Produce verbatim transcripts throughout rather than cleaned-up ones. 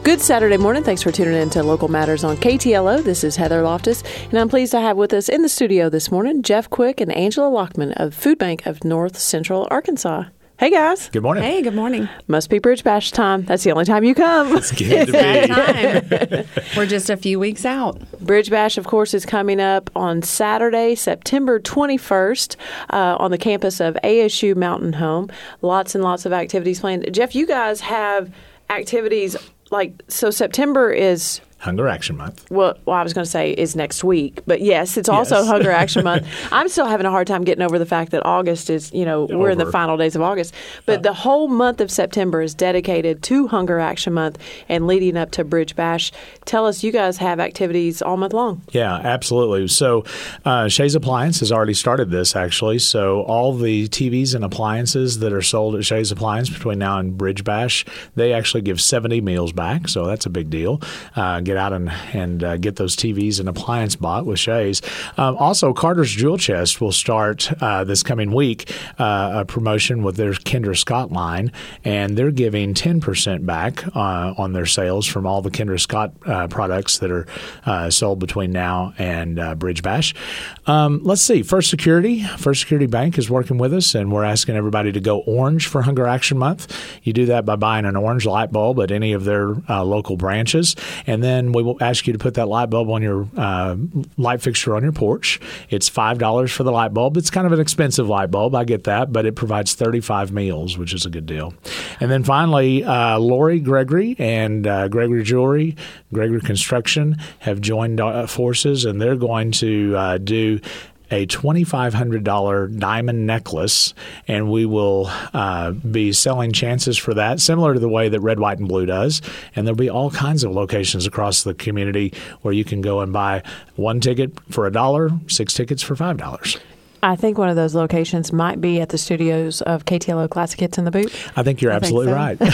Good Saturday morning. Thanks for tuning in to Local Matters on K T L O. This is Heather Loftus, and I'm pleased to have with us in the studio this morning Jeff Quick and Angela Lockman of Food Bank of North Central Arkansas. Hey, guys. Good morning. Hey, good morning. Must be Bridge Bash time. That's the only time you come. It's good to That time. We're just a few weeks out. Bridge Bash, of course, is coming up on Saturday, September twenty-first, uh, on the campus of A S U Mountain Home. Lots and lots of activities planned. Jeff, you guys have activities like, so September is... Hunger Action Month. Well, well I was going to say is next week, but yes, it's also Yes. Hunger Action Month. I'm still having a hard time getting over the fact that August is, you know, we're in the Over. final days of August. But Uh. the whole month of September is dedicated to Hunger Action Month and leading up to Bridge Bash. Tell us, you guys have activities all month long. Yeah, absolutely. So uh, Shays Appliance has already started this, actually. So all the T Vs and appliances that are sold at Shays Appliance between now and Bridge Bash, they actually give seventy meals back. So that's a big deal. Uh, get out and, and uh, get those T Vs and appliance bought with Shays. Um, also, Carter's Jewel Chest will start uh, this coming week, uh, a promotion with their Kendra Scott line, and they're giving ten percent back uh, on their sales from all the Kendra Scott uh, products that are uh, sold between now and uh, Bridge Bash. Um, let's see. First Security, First Security Bank is working with us, and we're asking everybody to go orange for Hunger Action Month. You do that by buying an orange light bulb at any of their uh, local branches, and then we will ask you to put that light bulb on your uh, light fixture on your porch. It's five dollars for the light bulb. It's kind of an expensive light bulb, I get that, but it provides thirty-five meals, which is a good deal. And then finally, uh, Lori Gregory and uh, Gregory Jewelry, Gregory Construction have joined uh, forces, and they're going to uh, do a twenty-five hundred dollars diamond necklace, and we will uh, be selling chances for that, similar to the way that Red, White, and Blue does. And there'll be all kinds of locations across the community where you can go and buy one ticket for a dollar, six tickets for five dollars. I think one of those locations might be at the studios of K T L O Classic Hits in the Boot. I think you're I think absolutely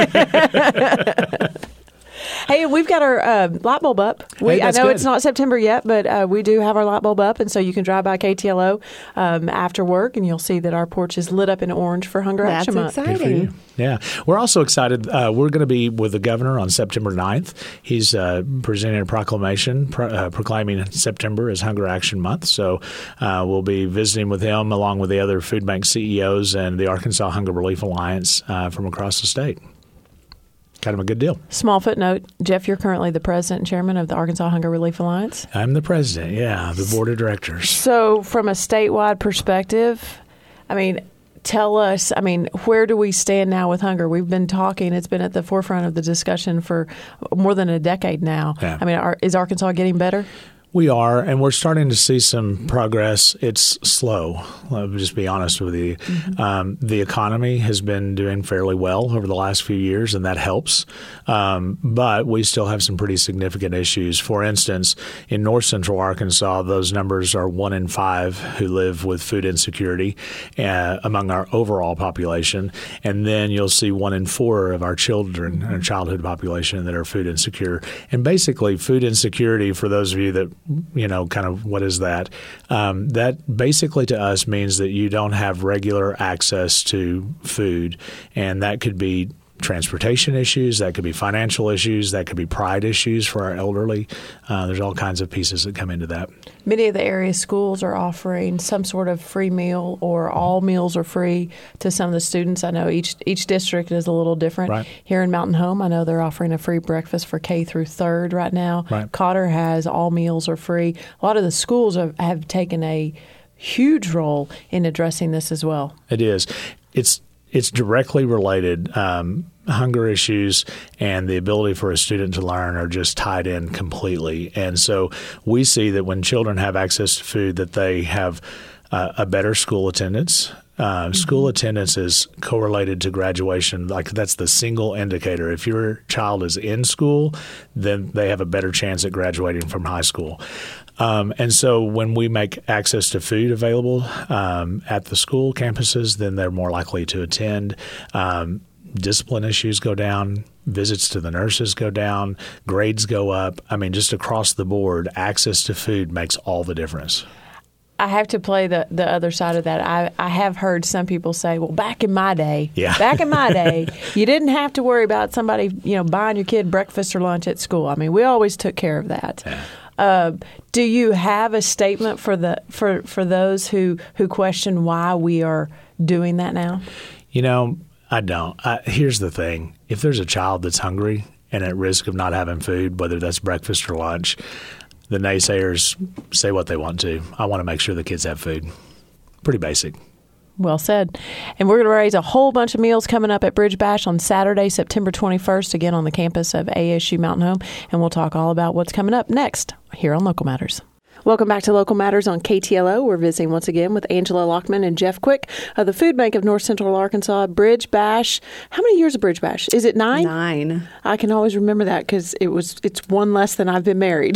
so. right. Hey, we've got our uh, light bulb up. We, Hey, I that's know good. it's not September yet, but uh, we do have our light bulb up, and so you can drive by K T L O um, after work, and you'll see that our porch is lit up in orange for Hunger That's Action Month. exciting. Good for you. Yeah. We're also excited. Uh, we're going to be with the governor on September ninth. He's uh, presenting a proclamation pro- uh, proclaiming September as Hunger Action Month. So uh, we'll be visiting with him along with the other food bank C E Os and the Arkansas Hunger Relief Alliance uh, from across the state. Kind of a good deal. Small footnote, Jeff, you're currently the president and chairman of the Arkansas Hunger Relief Alliance. I'm the president, yeah, the board of directors. So from a statewide perspective, I mean, tell us, I mean, where do we stand now with hunger? We've been talking, it's been at the forefront of the discussion for more than a decade now. Yeah. I mean, are, is Arkansas getting better? We are, and we're starting to see some progress. It's slow. I'll just be honest with you. Mm-hmm. Um, the economy has been doing fairly well over the last few years, and that helps. Um, but we still have some pretty significant issues. For instance, in north central Arkansas, those numbers are one in five who live with food insecurity uh, among our overall population. And then you'll see one in four of our children, our childhood population, that are food insecure. And basically, food insecurity, for those of you that you know, kind of what is that? Um, that basically to us means that you don't have regular access to food, and that could be transportation issues, that could be financial issues, that could be pride issues for our elderly. Uh, there's all kinds of pieces that come into that. Many of the area schools are offering some sort of free meal, or all meals are free to some of the students. I know each each district is a little different. Right. Here in Mountain Home, I know they're offering a free breakfast for K through third right now. Right. Cotter has all meals are free. A lot of the schools have, have taken a huge role in addressing this as well. It is. It's It's directly related. Um, hunger issues and the ability for a student to learn are just tied in completely. And so we see that when children have access to food, that they have uh, a better school attendance. Uh, mm-hmm. School attendance is correlated to graduation. Like, that's the single indicator. If your child is in school, then they have a better chance at graduating from high school. Um, and so when we make access to food available um, at the school campuses, then they're more likely to attend. Um, discipline issues go down. Visits to the nurses go down. Grades go up. I mean, just across the board, access to food makes all the difference. I have to play the, the other side of that. I, I have heard some people say, well, back in my day, Yeah. back in my day, you didn't have to worry about somebody, you know, buying your kid breakfast or lunch at school. I mean, we always took care of that. Yeah. Uh, do you have a statement for the for, for those who, who question why we are doing that now? You know, I don't. I, here's the thing. If there's a child that's hungry and at risk of not having food, whether that's breakfast or lunch, the naysayers say what they want to. I want to make sure the kids have food. Pretty basic. Well said. And we're going to raise a whole bunch of meals coming up at Bridge Bash on Saturday, September twenty-first, again on the campus of A S U Mountain Home. And we'll talk all about what's coming up next here on Local Matters. Welcome back to Local Matters on K T L O. We're visiting once again with Angela Lockman and Jeff Quick of the Food Bank of North Central Arkansas. Bridge Bash. How many years of Bridge Bash? Is it nine? Nine. I can always remember that because it was it's one less than I've been married.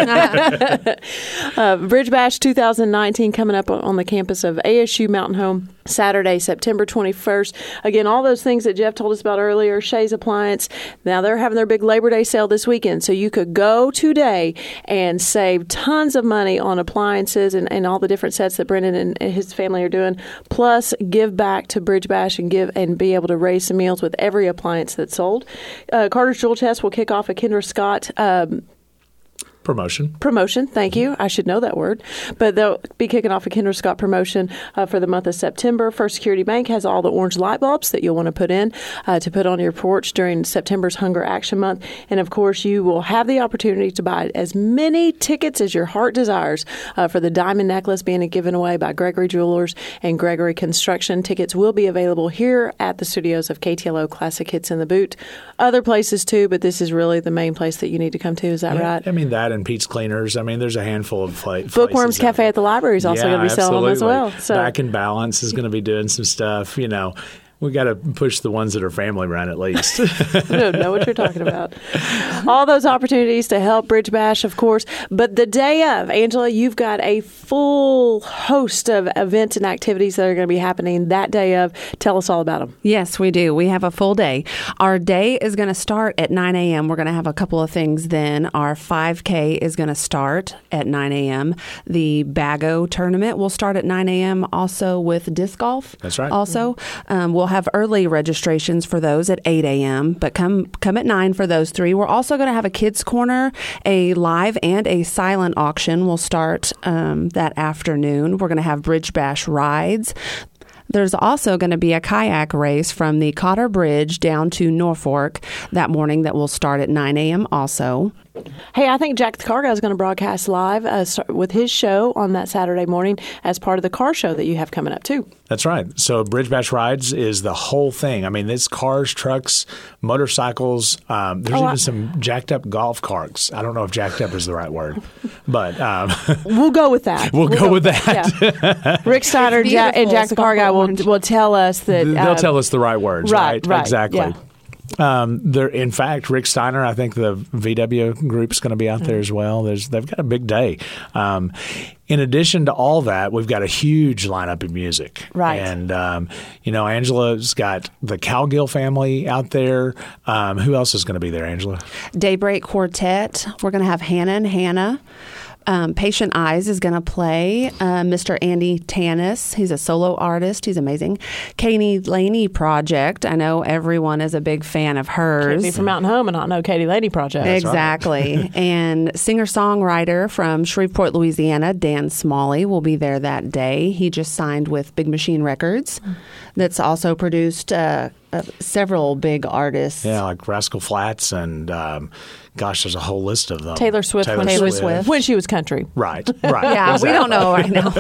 uh, Bridge Bash two thousand nineteen coming up on the campus of A S U Mountain Home. Saturday, September twenty-first. Again, all those things that Jeff told us about earlier, Shays Appliance. Now they're having their big Labor Day sale this weekend, so you could go today and save tons of money on appliances and, and all the different sets that Brendan and his family are doing. Plus, give back to Bridge Bash and give and be able to raise some meals with every appliance that's sold. Uh, Carter's Jewel Chest will kick off a Kendra Scott um, Promotion. Promotion, thank you. I should know that word. But they'll be kicking off a Kendra Scott promotion uh, for the month of September. First Security Bank has all the orange light bulbs that you'll want to put in uh, to put on your porch during September's Hunger Action Month. And, of course, you will have the opportunity to buy as many tickets as your heart desires uh, for the Diamond Necklace being given away by Gregory Jewelers and Gregory Construction. Tickets will be available here at the studios of K T L O Classic Hits in the Boot. Other places, too, but this is really the main place that you need to come to. Is that Yeah, right? I mean, that and Pete's Cleaners. I mean, there's a handful of fla- places. Bookworms Cafe at the Library is also yeah, going to be selling them as absolutely. well. So. Back in Balance is going to be doing some stuff. You know, we got to push the ones that are family run at least. I don't know what you're talking about. All those opportunities to help Bridge Bash, of course. But the day of, Angela, you've got a full host of events and activities that are going to be happening that day of. Tell us all about them. Yes, we do. We have a full day. Our day is going to start at nine a.m. We're going to have a couple of things then. Our five K is going to start at nine a.m. The Bago tournament will start at nine a.m. also with disc golf. That's right. Also, mm-hmm. um, we'll have early registrations for those at eight a.m., but come come at nine for those three. We're also going to have a kids' corner, a live and a silent auction will start um, that afternoon. We're going to have Bridge Bash rides. There's also going to be a kayak race from the Cotter Bridge down to Norfolk that morning that will start at nine a.m. also. Hey, I think Jack the Car Guy is going to broadcast live uh, with his show on that Saturday morning as part of the car show that you have coming up, too. That's right. So Bridge Bash Rides is the whole thing. I mean, it's cars, trucks, motorcycles. Um, there's Oh, even I- some jacked up golf carts. I don't know if jacked up is the right word, but um, We'll go with that. We'll go with that. Yeah. Rick Steiner and Jack, and Jack the Car Guy will, will tell us that. they'll uh, tell us the right words, right, right? right, Exactly. yeah. Um, there, in fact, Rick Steiner, I think the V W group's going to be out there as well. There's, they've got a big day. Um, in addition to all that, we've got a huge lineup of music. Right. And, um, you know, Angela's got the Cowgill family out there. Um, who else is going to be there, Angela? Daybreak Quartet. We're going to have Hannah and Hannah. Um, Patient Eyes is going to play. Uh, Mister Andy Tanis, he's a solo artist. He's amazing. Katie Laney Project. I know everyone is a big fan of hers. Can't be from Mountain Home and not know Katie Laney Project. Exactly. And singer-songwriter from Shreveport, Louisiana, Dan Smalley, will be there that day. He just signed with Big Machine Records. That's also produced uh, uh, several big artists. Yeah, like Rascal Flatts and, um, gosh, there's a whole list of them. Taylor Swift, when, Taylor she, Swift. when she was country. Right, right. Yeah, we don't know right now.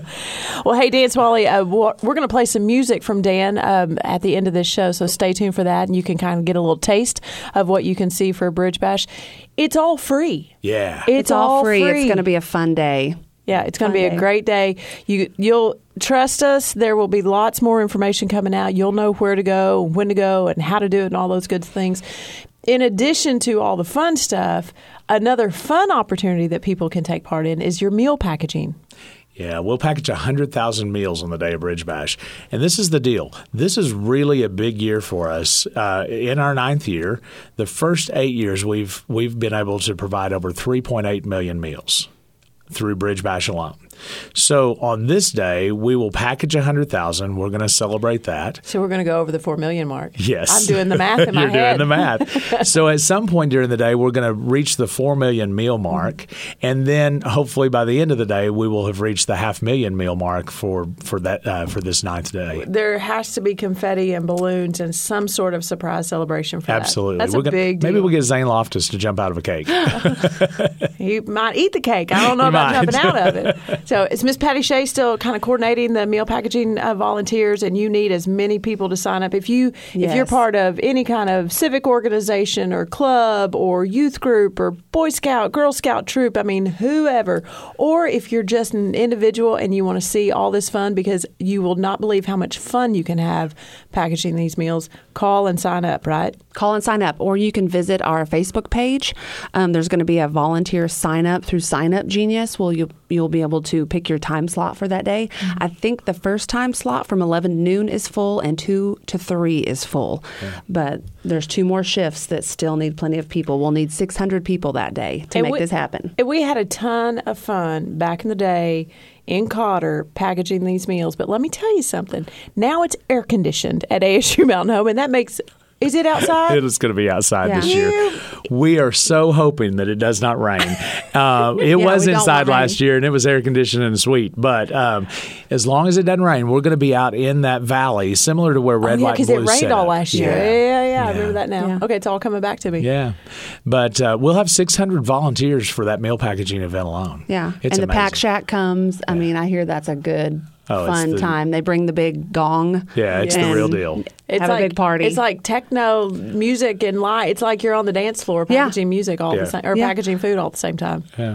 Well, hey, Dan Smalley, uh, we're going to play some music from Dan um, at the end of this show, so stay tuned for that, and you can kind of get a little taste of what you can see for Bridge Bash. It's all free. Yeah. It's, It's all free. It's going to be a fun day. Yeah, it's going to be Fun a day. great day. You, you'll trust us. There will be lots more information coming out. You'll know where to go, when to go, and how to do it, and all those good things. In addition to all the fun stuff, another fun opportunity that people can take part in is your meal packaging. Yeah, we'll package one hundred thousand meals on the day of Bridge Bash. And this is the deal. This is really a big year for us. Uh, in our ninth year, the first eight years, we've we've been able to provide over three point eight million meals through Bridge Bash alone. So on this day, we will package one hundred thousand. We're going to celebrate that. So we're going to go over the four million mark. Yes. I'm doing the math in my You're head. doing the math. So at some point during the day, we're going to reach the four million meal mark. Mm-hmm. And then hopefully by the end of the day, we will have reached the half million meal mark for, for, that, uh, for this ninth day. There has to be confetti and balloons and some sort of surprise celebration for Absolutely. that. That's we're a gonna, big deal. Maybe we'll get Zane Loftus to jump out of a cake. He might eat the cake. I don't know He about might. jumping out of it. So is Miss Patty Shea still kind of coordinating the meal packaging uh, volunteers, and you need as many people to sign up? If, you, Yes. if you're part of any kind of civic organization or club or youth group or Boy Scout, Girl Scout troop, I mean, whoever, or if you're just an individual and you want to see all this fun, because you will not believe how much fun you can have packaging these meals, call and sign up, right? Call and sign up, or you can visit our Facebook page. Um, there's going to be a volunteer sign up through Sign Up Genius. Well, you, you'll be able to pick your time slot for that day. Mm-hmm. I think the first time slot from eleven to noon is full and two to three is full. Yeah. But there's two more shifts that still need plenty of people. We'll need six hundred people that day to and make we, this happen. And we had a ton of fun back in the day in Cotter packaging these meals. But let me tell you something. Now it's air conditioned at A S U Mountain Home, and that makes Is it outside? It is going to be outside Yeah. this year. We are so hoping that it does not rain. Uh, it Yeah, was we don't inside want rain. last year, and it was air conditioned and sweet. But um, as long as it doesn't rain, we're going to be out in that valley, similar to where Red, oh, yeah, White, and because Blue it rained set all up. last year. Yeah. Yeah, yeah, yeah. Yeah. I remember that now. Yeah. Okay, it's all coming back to me. Yeah. But uh, we'll have six hundred volunteers for that meal packaging event alone. Yeah. It's and the Pack amazing. Shack comes. I mean, I hear that's a good, Oh, it's fun the- time. They bring the big gong. Yeah, it's the and real deal. It's have like a big party. It's like techno music and light. It's like you're on the dance floor Yeah. packaging music all Yeah. the same, or Yeah. packaging food all at the same time. Yeah.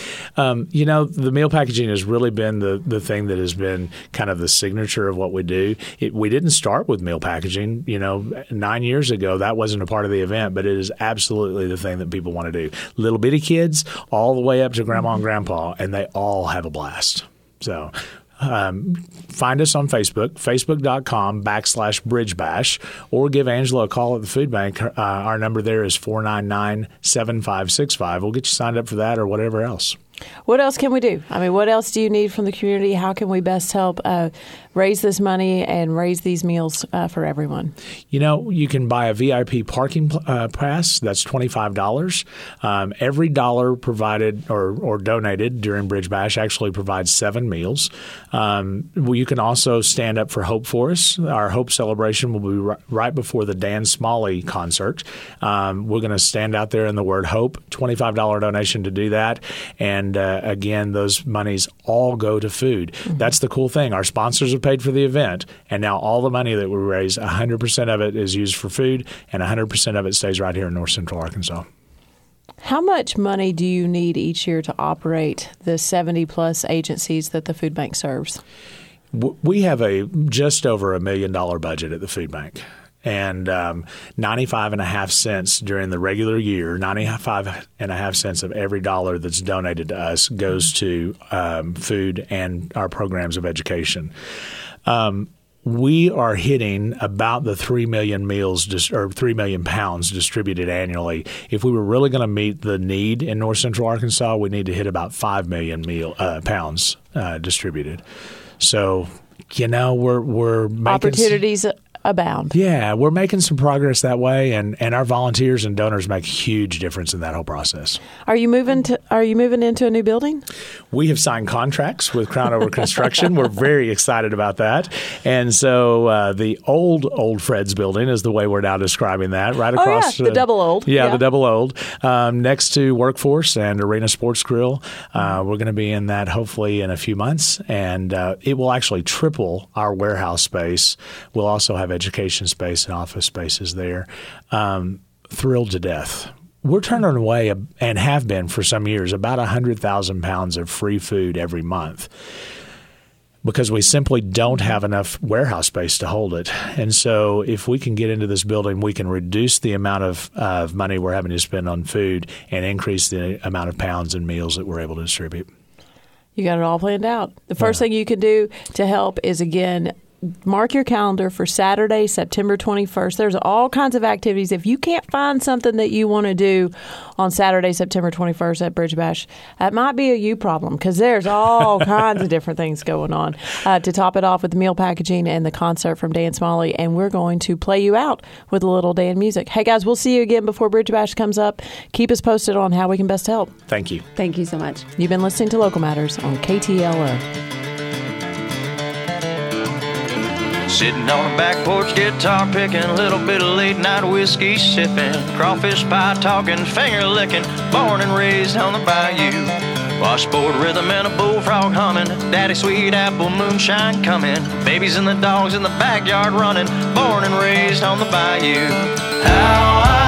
Um, you know, the meal packaging has really been the, the thing that has been kind of the signature of what we do. It, we didn't start with meal packaging. You know, nine years ago, that wasn't a part of the event, but it is absolutely the thing that people want to do. Little bitty kids all the way up to grandma and grandpa, and they all have a blast. So um, find us on Facebook, facebook.com backslash Bridge Bash, or give Angela a call at the food bank. Uh, our number there is four nine nine, seven five six five. We'll get you signed up for that or whatever else. What else can we do? I mean, what else do you need from the community? How can we best help uh, raise this money and raise these meals uh, for everyone? You know, you can buy a V I P parking uh, pass. That's twenty-five dollars. Um, every dollar provided or, or donated during Bridge Bash actually provides seven meals. Um, well, you can also stand up for Hope for Us. Our Hope celebration will be right, right before the Dan Smalley concert. Um, we're going to stand out there in the word Hope, twenty-five dollars donation to do that. And uh, again, those monies all go to food. Mm-hmm. That's the cool thing. Our sponsors have paid for the event, and now all the money that we raise, one hundred percent of it is used for food, and one hundred percent of it stays right here in North Central Arkansas. How much money do you need each year to operate the seventy plus agencies that the food bank serves? We have a just over a million dollar budget at the food bank. And um, ninety-five and a half cents during the regular year, ninety-five and a half cents of every dollar that's donated to us goes to um, food and our programs of education. Um, we are hitting about the three million meals dis- or three million pounds distributed annually. If we were really going to meet the need in North Central Arkansas, we need to hit about five million meal uh, pounds uh, distributed. So, you know, we're we're making Opportunities abound. Yeah, we're making some progress that way, and, and our volunteers and donors make a huge difference in that whole process. Are you moving to? Are you moving into a new building? We have signed contracts with Crown Over Construction. We're very excited about that. And so uh, the old, old Fred's building is the way we're now describing that, right Oh, across yeah, the double old. Yeah, Yeah. the double old. Um, next to Workforce and Arena Sports Grill. Uh, we're going to be in that hopefully in a few months, and uh, it will actually triple our warehouse space. We'll also have education space and office spaces there. Um, thrilled to death. We're turning away, and have been for some years, about one hundred thousand pounds of free food every month because we simply don't have enough warehouse space to hold it. And so if we can get into this building, we can reduce the amount of, uh, of money we're having to spend on food and increase the amount of pounds and meals that we're able to distribute. You got it all planned out. The first yeah. thing you can do to help is, again, mark your calendar for Saturday, September twenty-first. There's all kinds of activities. If you can't find something that you want to do on Saturday, September twenty-first at Bridge Bash, that might be a you problem because there's all kinds of different things going on. Uh, to top it off with the meal packaging and the concert from Dan Smalley, and we're going to play you out with a little Dan music. Hey, guys, we'll see you again before Bridge Bash comes up. Keep us posted on how we can best help. Thank you. Thank you so much. You've been listening to Local Matters on K T L O. Sitting on a back porch, guitar picking, a little bit of late night whiskey sipping, crawfish pie talking, finger licking, born and raised on the bayou. Washboard rhythm and a bullfrog humming, daddy sweet apple moonshine coming, babies and the dogs in the backyard running, born and raised on the bayou. How I